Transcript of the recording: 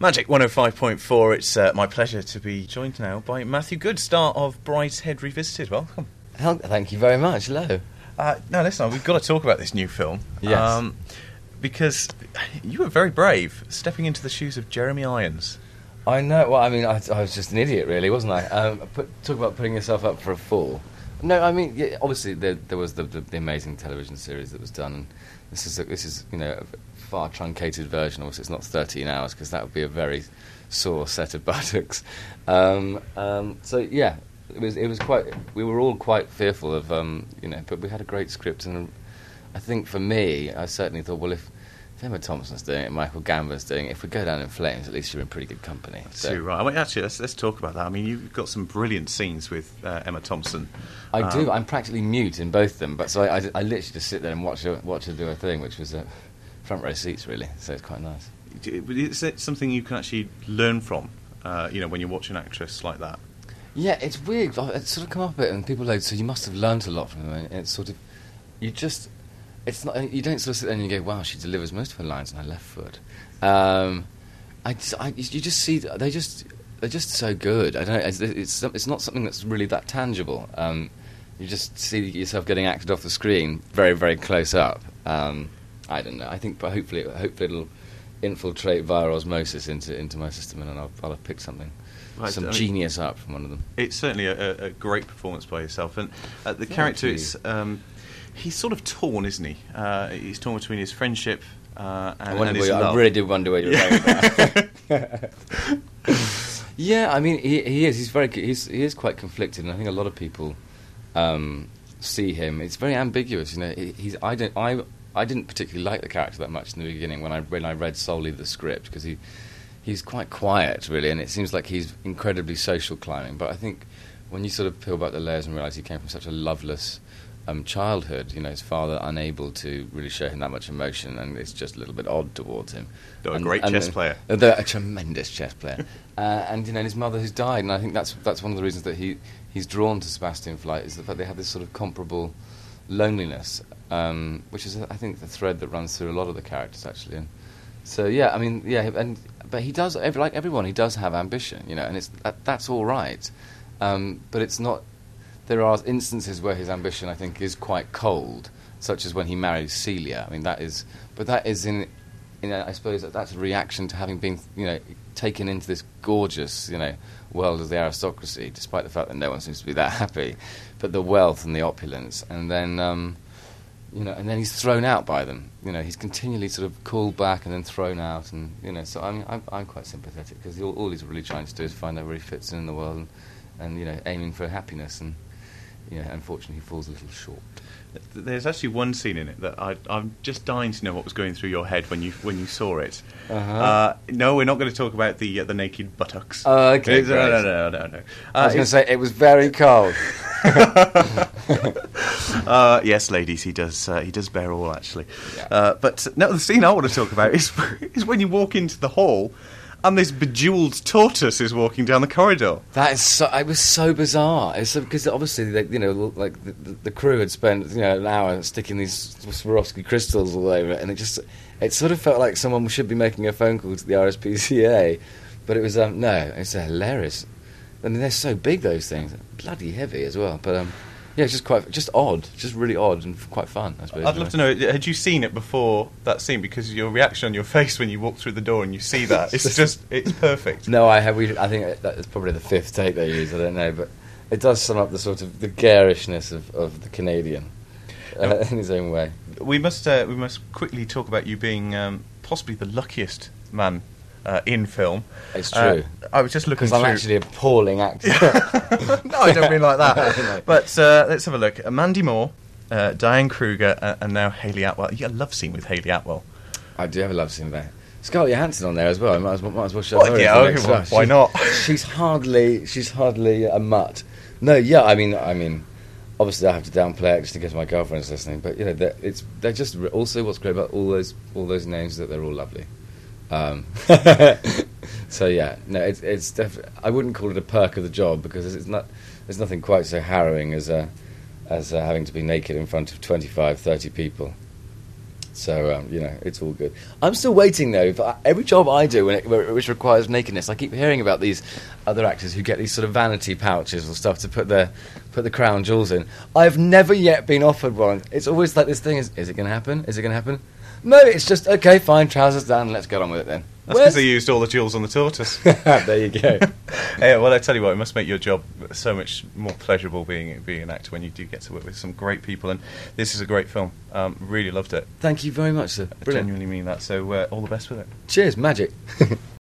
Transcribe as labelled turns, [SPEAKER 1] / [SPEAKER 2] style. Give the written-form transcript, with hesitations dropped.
[SPEAKER 1] Magic 105.4, it's my pleasure to be joined now by Matthew Good, star of Brideshead Revisited. Welcome.
[SPEAKER 2] Thank you very much. Hello.
[SPEAKER 1] Now listen, we've got to talk about this new film.
[SPEAKER 2] Yes.
[SPEAKER 1] Because you were very brave, stepping into the shoes of Jeremy Irons.
[SPEAKER 2] I know. Well, I mean, I was just an idiot, really, wasn't I? Talk about putting yourself up for a fall. No, I mean, yeah, obviously there was the amazing television series that was done, and this is a far truncated version. Obviously, it's not 13 hours because that would be a very sore set of buttocks. So yeah, it was quite. We were all quite fearful of but we had a great script, and I think for me, I certainly thought, well, if Emma Thompson's doing it, Michael Gambon's doing it, if we go down in flames, at least you're in pretty good company.
[SPEAKER 1] So. Too right. I mean, actually, let's talk about that. I mean, you've got some brilliant scenes with Emma Thompson.
[SPEAKER 2] I do. I'm practically mute in both of them, but so I literally just sit there and watch her do her thing, which was front row seats, really. So it's quite nice.
[SPEAKER 1] Is it something you can actually learn from? When you watch an actress like that.
[SPEAKER 2] Yeah, it's weird. It's sort of come up a bit, and people are like, so you must have learned a lot from her. And it's sort of, it's not. You don't sort of sit there and you go, wow, she delivers most of her lines on her left foot. You just see they're just so good. I don't know. It's not something that's really that tangible. You just see yourself getting acted off the screen very, very close up. I don't know. I think, but hopefully it'll infiltrate via osmosis into my system, and I'll have picked something.
[SPEAKER 1] Right,
[SPEAKER 2] Genius up from one of them.
[SPEAKER 1] It's certainly a great performance by yourself, and the character is. He's sort of torn, isn't he? He's torn between his friendship and his love.
[SPEAKER 2] I really did wonder where you were going with that. Yeah, I mean, he is. He is quite conflicted, and I think a lot of people see him. It's very ambiguous, I didn't particularly like the character that much in the beginning when I read solely the script, because he's quite quiet, really, and it seems like he's incredibly social climbing. But I think when you sort of peel back the layers and realise he came from such a loveless childhood, his father unable to really show him that much emotion, and it's just a little bit odd towards him.
[SPEAKER 1] Though a great chess player.
[SPEAKER 2] A tremendous chess player. And his mother has died, and I think that's one of the reasons that he's drawn to Sebastian Flight, is the fact they have this sort of comparable loneliness, which is, I think, the thread that runs through a lot of the characters, actually. And so, yeah, I mean, yeah, but he does, like everyone, he does have ambition, and that's all right. But it's not. There are instances where his ambition, I think, is quite cold, such as when he marries Celia. I mean, that is in I suppose that's a reaction to having been, taken into this gorgeous, world of the aristocracy, despite the fact that no one seems to be that happy. But the wealth and the opulence, and then, and then he's thrown out by them. He's continually sort of called back and then thrown out, and So I mean, I'm quite sympathetic, because all he's really trying to do is find out where he fits in the world, and aiming for happiness, and unfortunately he falls a little short.
[SPEAKER 1] There's actually one scene in it that I'm just dying to know what was going through your head when you saw it.
[SPEAKER 2] Uh-huh.
[SPEAKER 1] No, we're not going to talk about the naked buttocks.
[SPEAKER 2] Oh, okay.
[SPEAKER 1] No.
[SPEAKER 2] I was going to say it was very cold.
[SPEAKER 1] Yes, ladies, he does bear all, actually.
[SPEAKER 2] Yeah.
[SPEAKER 1] But no, the scene I want to talk about is when you walk into the hall, and this bejewelled tortoise is walking down the corridor.
[SPEAKER 2] That is it was so bizarre. It's because obviously, the crew had spent an hour sticking these Swarovski crystals all over it, and it sort of felt like someone should be making a phone call to the RSPCA, but it was no. It's hilarious. I mean, they're so big, those things, bloody heavy as well. But yeah, it's just odd, just really odd and quite fun, I suppose.
[SPEAKER 1] I'd love to know, had you seen it before that scene? Because your reaction on your face when you walk through the door and you see that, it's perfect.
[SPEAKER 2] No, I have. I think that's probably the fifth take they use. I don't know, but it does sum up the sort of the garishness of the Canadian in his own way.
[SPEAKER 1] We must quickly talk about you being possibly the luckiest man in film.
[SPEAKER 2] It's true.
[SPEAKER 1] I was just looking through.
[SPEAKER 2] Because I'm actually an appalling actor.
[SPEAKER 1] No, I don't mean like that. No. But let's have a look. Mandy Moore, Diane Kruger, and now Hayley Atwell. You got a love scene with Hayley Atwell.
[SPEAKER 2] I do have a love scene there. Scarlett Johansson on there as well. I might as well show her.
[SPEAKER 1] Yeah, why not?
[SPEAKER 2] She's hardly a mutt. No, yeah. I mean, obviously I have to downplay it just in case my girlfriend's listening. But they're just also what's great about all those names is that they're all lovely. So yeah, no, it's definitely. I wouldn't call it a perk of the job, because it's not. There's nothing quite so harrowing as having to be naked in front of 25, 30 people. So, it's all good. I'm still waiting, though, for every job I do which requires nakedness. I keep hearing about these other actors who get these sort of vanity pouches or stuff to put the crown jewels in. I've never yet been offered one. It's always like this thing is it going to happen? Is it going to happen? No, it's just, okay, fine, trousers down, let's get on with it then.
[SPEAKER 1] That's because they used all the jewels on the tortoise.
[SPEAKER 2] There you go.
[SPEAKER 1] Yeah, well, I tell you what, it must make your job so much more pleasurable being an actor when you do get to work with some great people, and this is a great film. Really loved it.
[SPEAKER 2] Thank you very much, sir.
[SPEAKER 1] I genuinely mean that, so all the best with it.
[SPEAKER 2] Cheers, magic.